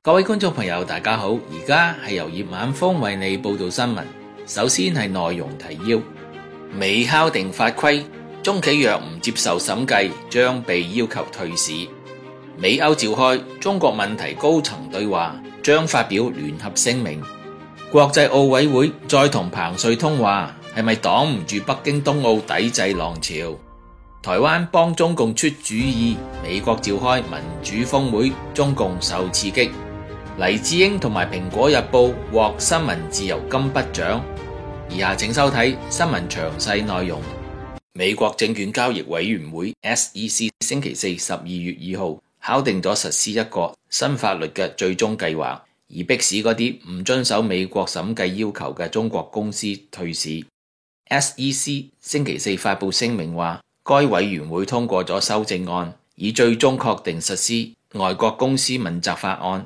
各位觀眾朋友大家好，而家係由葉晚風為你報道新聞。首先係內容提要：美敲定法規，中企若唔接受審計，將被要求退市。美歐召開中國問題高層對話，將發表聯合聲明。國際奧委會再同彭帥通話，係咪擋唔住北京冬奧抵制浪潮？台灣幫中共出主意，美國召開民主峰會，中共受刺激。黎智英同埋蘋果日報獲新聞自由金筆獎。以下請收睇新聞詳細內容。美國證券交易委員會 SEC 星期四12月2號敲定咗實施一個新法律嘅最終計劃，以迫使嗰啲唔遵守美國審計要求嘅中國公司退市。SEC 星期四發佈聲明話，該委員會通過咗修正案，以最終確定實施外國公司問責法案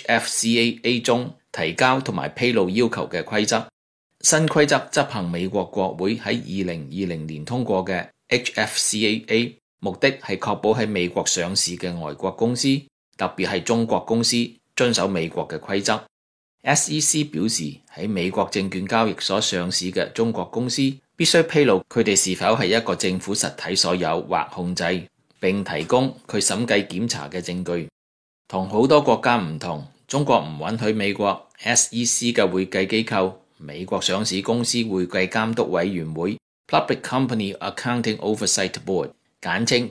HFCAA 中提交同埋披露要求嘅規則。新規則執行美國國會喺2020年通過嘅 HFCAA， 目的係確保喺美國上市嘅外國公司，特別係中國公司遵守美國嘅規則。SEC 表示，喺美國證券交易所上市嘅中國公司必須披露佢哋是否係一個政府實體所有或控制，並提供佢審計檢查嘅證據。同好多國家唔同，中國唔允許美國 SEC 嘅會計機構美國上市公司會計監督委員會 Public Company Accounting Oversight Board 簡稱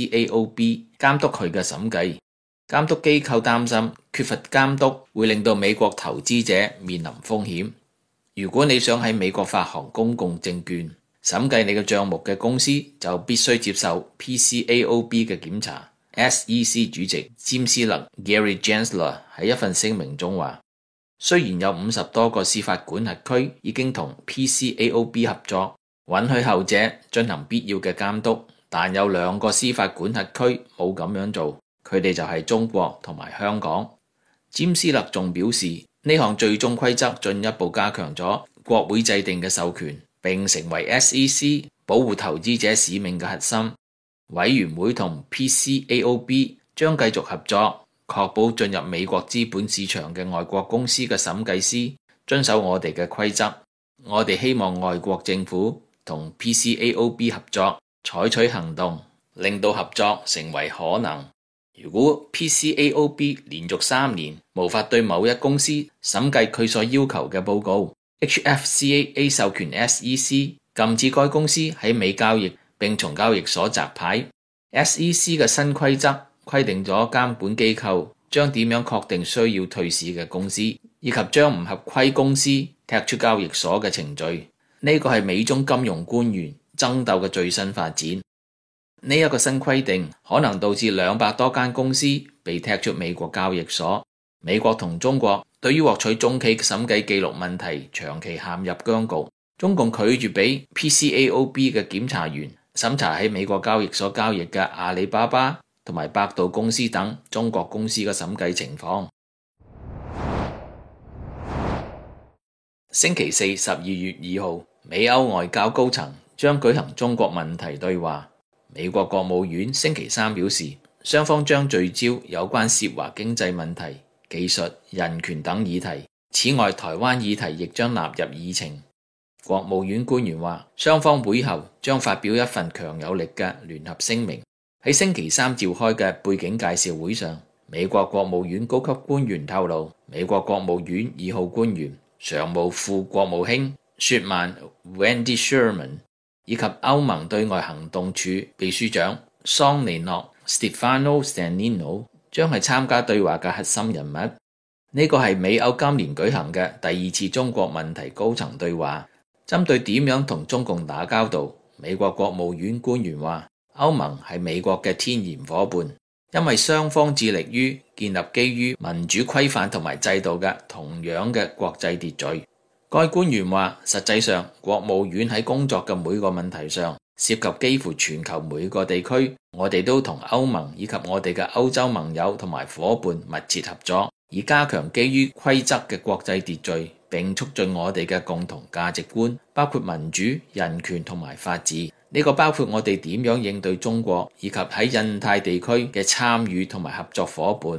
PCAOB 監督佢嘅審計。監督機構擔心缺乏監督會令到美國投資者面臨風險。如果你想喺美國發行公共證券，審計你嘅賬目嘅公司就必須接受 PCAOB 嘅檢查。SEC 主席詹斯勒 Gary Gensler 喺一份聲明中話，雖然有50多個司法管轄區已經同 PCAOB 合作，允許後者進行必要嘅監督，但有2個司法管轄區冇咁樣做，佢哋就係中國同埋香港。詹斯勒仲表示，呢項最終規則進一步加強咗國會制定嘅授權，並成為 SEC 保護投資者使命嘅核心。委員會同 PCAOB 將繼續合作，確保進入美國資本市場嘅外國公司嘅審計師遵守我哋嘅規則。我哋希望外國政府同 PCAOB 合作，採取行動，令到合作成為可能。如果 PCAOB 連續3年無法對某一公司審計佢所要求嘅報告， HFCAA 授權 SEC 禁止該公司喺美交易並從交易所摘牌。SEC 嘅新規則規定咗監管機構將點樣確定需要退市嘅公司，以及將唔合規公司踢出交易所嘅程序。呢個係美中金融官員爭鬥嘅最新發展。呢一個新規定可能導致200多間公司被踢出美國交易所。美國同中國對於獲取中企審計記錄問題長期陷入僵局。中共拒絕俾 PCAOB 嘅檢查員審查喺美國交易所交易嘅阿里巴巴同埋百度公司等中國公司嘅審計情況。星期四12月2號，美歐外交高層將舉行中國問題對話。美國國務院星期三表示，雙方將聚焦有關涉華經濟問題、技術、人權等議題。此外，台灣議題亦將納入議程。國務院官員話，雙方會後將發表一份強有力嘅聯合聲明。喺星期三召開嘅背景介紹會上，美國國務院高級官員透露，美國國務院2號官員常務副國務卿雪曼 Wendy Sherman 以及歐盟對外行動處秘書長桑尼諾 Stefano Stanino 將係參加對話嘅核心人物。呢個係美歐今年舉行嘅第2次中國問題高層對話。針對點樣同中共打交道，美國國務院官員話，歐盟係美國嘅天然夥伴，因為雙方致力於建立基於民主規範同埋制度嘅同樣嘅國際秩序。該官員話，實際上國務院喺工作嘅每個問題上，涉及幾乎全球每個地區，我哋都同歐盟以及我哋嘅歐洲盟友同埋夥伴密切合作，以加強基於規則嘅國際秩序，並促進我哋嘅共同價值觀，包括民主、人權同埋法治。呢個包括我哋點樣應對中國，以及喺印太地區嘅參與同埋合作夥伴。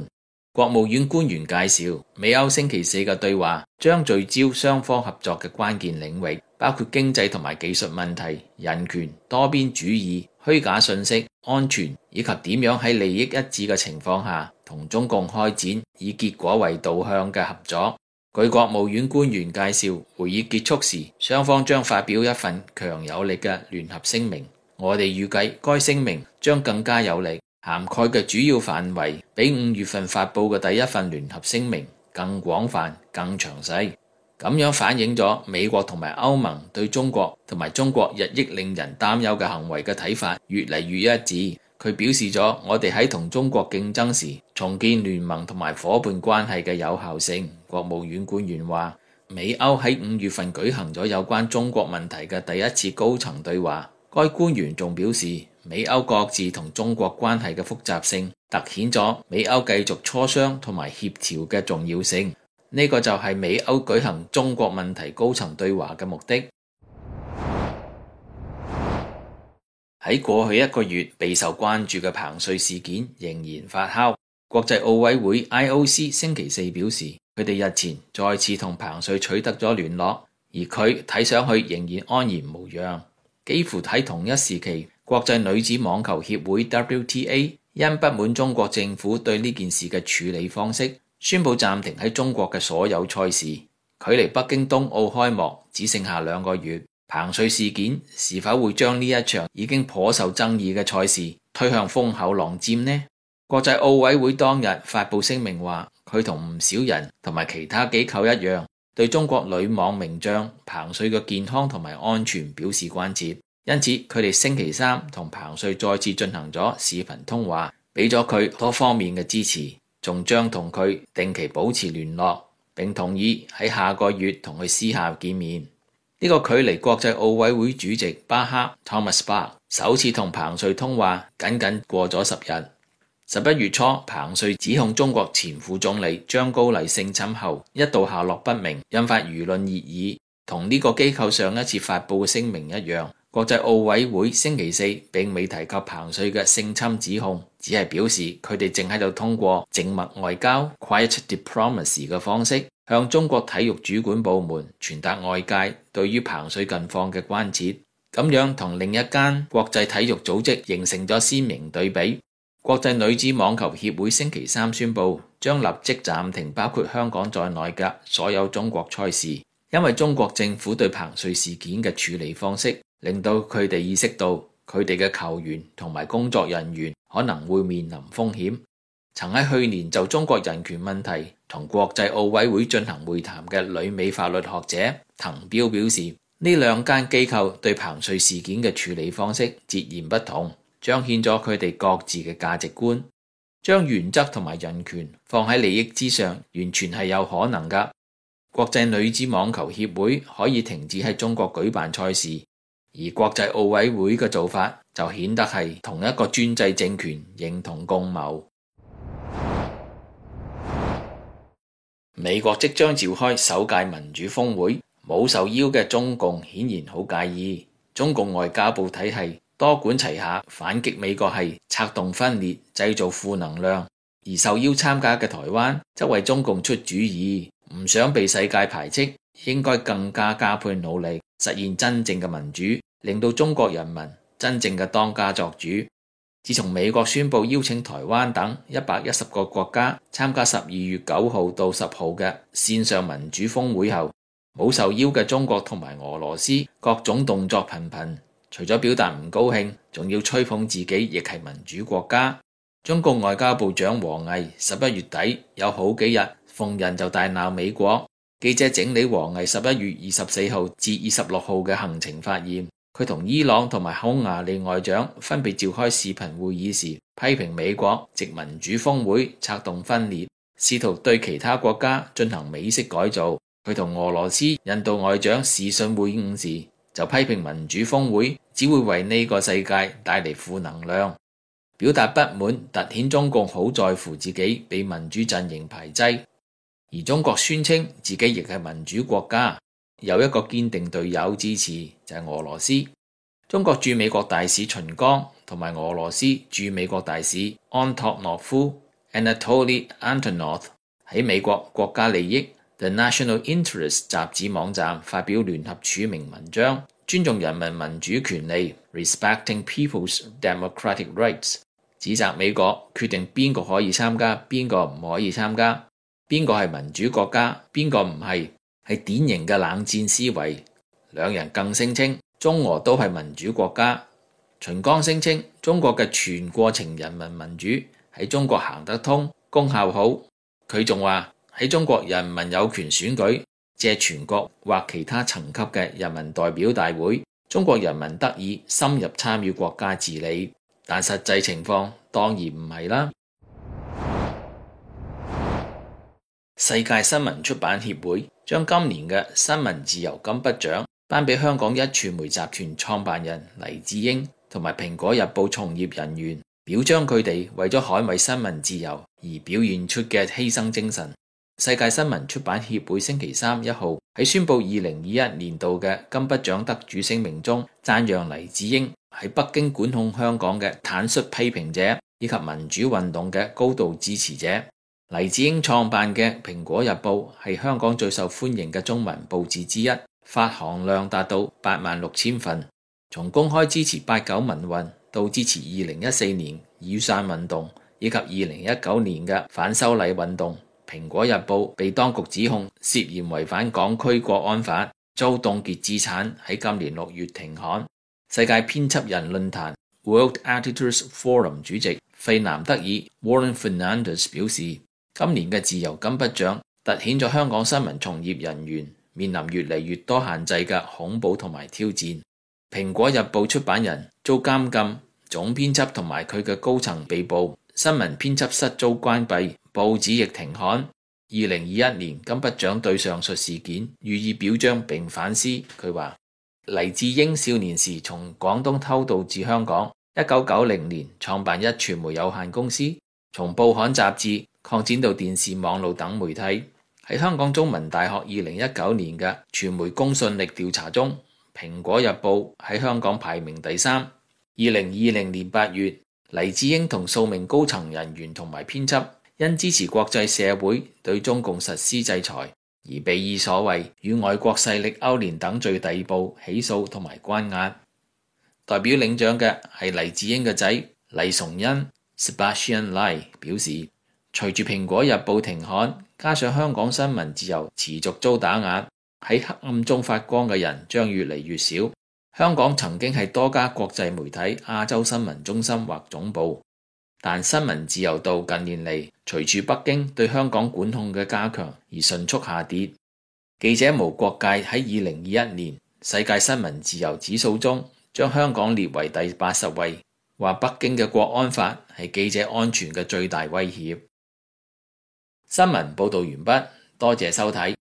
國務院官員介紹，美歐星期四嘅對話將聚焦雙方合作嘅關鍵領域，包括經濟同埋技術問題、人權、多邊主義、虛假信息、安全，以及點樣喺利益一致嘅情況下同中共開展以結果為導向嘅合作。據國務院官員介紹，會議結束時，雙方將發表一份強有力嘅聯合聲明。我哋預計該聲明將更加有力，涵蓋嘅主要範圍比5月份發佈嘅第一份聯合聲明更廣泛、更詳細。咁樣反映咗美國同埋歐盟對中國同埋中國日益令人擔憂嘅行為嘅睇法越嚟越一致。佢表示咗我哋喺同中國競爭時重建聯盟同埋夥伴關係嘅有效性。國務院官員話，美歐喺5月份舉行咗有關中國問題嘅第一次高層對話。該官員仲表示，美歐各自同中國關係嘅複雜性，凸顯咗美歐繼續磋商同埋協調嘅重要性。呢個就係美歐舉行中國問題高層對話嘅目的。喺過去1個月，備受關注嘅彭帥事件仍然發酵。國際奧委會 IOC 星期四表示，佢哋日前再次同彭帥取得咗聯絡，而佢睇上去仍然安然無恙。幾乎喺同一時期，國際女子網球協會 WTA 因不滿中國政府對呢件事嘅處理方式，宣布暫停喺中國嘅所有賽事。距離北京冬奧開幕只剩下2個月，彭帥事件是否會將呢一場已經頗受爭議嘅賽事推向風口浪尖呢？國際奧委會當日發佈聲明話，佢同唔少人同埋其他機構一樣，對中國女網名將彭帥嘅健康同埋安全表示關切，因此佢哋星期三同彭帥再次進行咗視頻通話，俾咗佢多方面嘅支持，仲將同佢定期保持聯絡，並同意喺下個月同佢私下見面。呢個距離國際奧委會主席巴克 Thomas Bach 首次同彭帥通話僅僅過咗10日。11月初，彭帥指控中國前副總理張高麗性侵後一度下落不明，引發輿論熱議。同呢個機構上一次發佈嘅聲明一樣，國際奧委會星期四並未提及彭帥嘅性侵指控，只係表示佢哋正喺度通過靜默外交 （quiet diplomacy） 嘅方式，向中國體育主管部門傳達外界對於彭帥近況嘅關切。咁樣同另一間國際體育組織形成咗鮮明對比。國際女子網球協會星期三宣布，將立即暫停包括香港在內嘅所有中國賽事，因為中國政府對彭帥事件嘅處理方式，令到佢哋意識到佢哋嘅球員同埋工作人員可能會面臨風險。曾喺去年就中國人權問題同國際奧委會進行會談嘅旅美法律學者滕彪表示，呢2間機構對彭帥事件嘅處理方式截然不同，彰顯咗佢哋各自嘅價值觀，將原則同埋人權放喺利益之上，完全係有可能㗎。國際女子網球協會可以停止喺中國舉辦賽事，而國際奧委會嘅做法就顯得係同一個專制政權形同共謀。美國即將召開首屆民主峰會，冇受邀嘅中共顯然好介意。中共外交部體系多管齊下反擊美國係策動分裂、製造負能量，而受邀參加嘅台灣則為中共出主意，唔想被世界排斥，應該更加加倍努力實現真正嘅民主，令到中國人民真正嘅當家作主。自從美國宣布邀請台灣等110個國家參加12月9號到10號嘅線上民主峰會後，冇受邀嘅中國同埋俄羅斯各種動作頻頻，除咗表達唔高興，仲要吹捧自己亦係民主國家。中共外交部長王毅11月底有好幾日逢人就大鬧美國。記者整理王毅11月24號至26號嘅行程，發現佢同伊朗同埋匈牙利外長分別召開視頻會議時，批評美國藉民主峰會策動分裂，試圖對其他國家進行美式改造。佢同俄羅斯、印度外長視訊會晤時，就批評民主峰會只會為呢個世界帶嚟負能量，表達不滿，凸顯中共好在乎自己被民主陣營排擠。而中國宣稱自己亦係民主國家，有一個堅定隊友支持，就係俄羅斯。中國駐美國大使秦剛同埋俄羅斯駐美國大使安托諾夫 Anatoly Antonov 喺美國國家利益 The National Interest 雜誌網站發表聯合署名文章，尊重人民民主權利 Respecting People's Democratic Rights， 指責美國決定邊個可以參加，邊個唔可以參加，邊個係民主國家，邊個唔係，係典型嘅冷戰思維。兩人更聲稱中俄都係民主國家。秦剛聲稱中國嘅全過程人民民主喺中國行得通，功效好。佢仲話喺中國人民有權選舉，借全國或其他層級嘅人民代表大會，中國人民得以深入參與國家治理。但實際情況當然唔係啦。世界新聞出版協會將今年嘅新聞自由金筆獎頒俾香港壹傳媒集團創辦人黎智英同埋蘋果日報從業人員，表彰佢哋為咗捍衛新聞自由而表現出嘅犧牲精神。世界新聞出版協會星期三1號喺宣布2021年度嘅金筆獎得主聲明中，讚揚黎智英喺北京管控香港嘅坦率批評者，以及民主運動嘅高度支持者。黎智英創辦嘅蘋果日報係香港最受歡迎嘅中文報紙之一，發行量達到86000份。從公開支持89民運到支持2014年雨傘運動以及2019年嘅反修例運動，蘋果日報被當局指控涉嫌違反港區國安法，遭凍結資產，喺今年6月停刊。世界編輯人論壇 World Editors Forum 主席費南德爾 Warren Fernandez 表示，今年嘅自由金筆獎凸顯咗香港新聞從業人員面臨越嚟越多限制嘅恐怖同埋挑戰。蘋果日報出版人遭監禁，總編輯同埋佢嘅高層被捕，新聞編輯室遭關閉，報紙亦停刊。2021年金筆獎對上述事件予以表彰並反思。佢話黎智英少年時從廣東偷渡至香港，1990年創辦壹傳媒有限公司，從報刊雜誌擴展到電視網絡等媒體。喺香港中文大學2019年嘅傳媒公信力調查中，蘋果日報喺香港排名第3。2020年8月，黎智英同數名高層人員同埋編輯因支持國際社會對中共實施制裁，而被以所謂與外國勢力勾連等罪逮捕、起訴同埋關押。代表領獎嘅係黎智英嘅仔黎崇恩 Sebastian Lai 表示，隨住蘋果日報停刊，加上香港新聞自由持續遭打壓，喺黑暗中發光嘅人將越嚟越少。香港曾經係多家國際媒體亞洲新聞中心或總部，但新聞自由度近年嚟隨住北京對香港管控嘅加強而迅速下跌。記者無國界喺2021年世界新聞自由指數中將香港列為第80位，話北京嘅國安法係記者安全嘅最大威脅。新聞報道完畢，多謝收睇。